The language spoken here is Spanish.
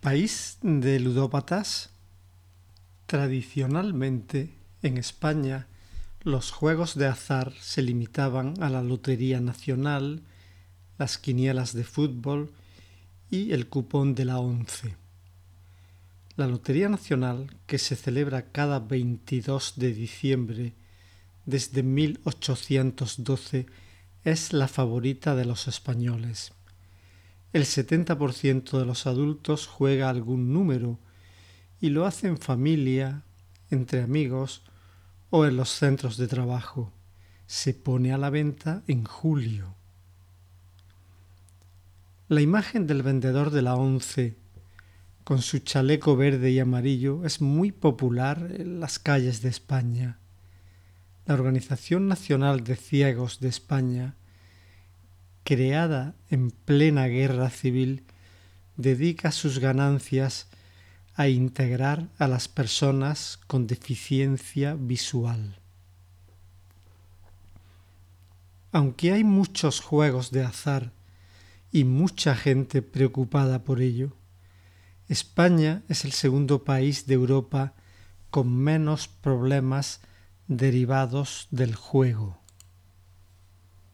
País de ludópatas. Tradicionalmente, en España, los juegos de azar se limitaban a la Lotería Nacional, las quinielas de fútbol y el cupón de la ONCE. La Lotería Nacional, que se celebra cada 22 de diciembre desde 1812, es la favorita de los españoles. El 70% de los adultos juega algún número y lo hace en familia, entre amigos o en los centros de trabajo. Se pone a la venta en julio. La imagen del vendedor de la ONCE con su chaleco verde y amarillo es muy popular en las calles de España. La Organización Nacional de Ciegos de España, creada en plena guerra civil, dedica sus ganancias a integrar a las personas con deficiencia visual. Aunque hay muchos juegos de azar y mucha gente preocupada por ello, España es el segundo país de Europa con menos problemas derivados del juego.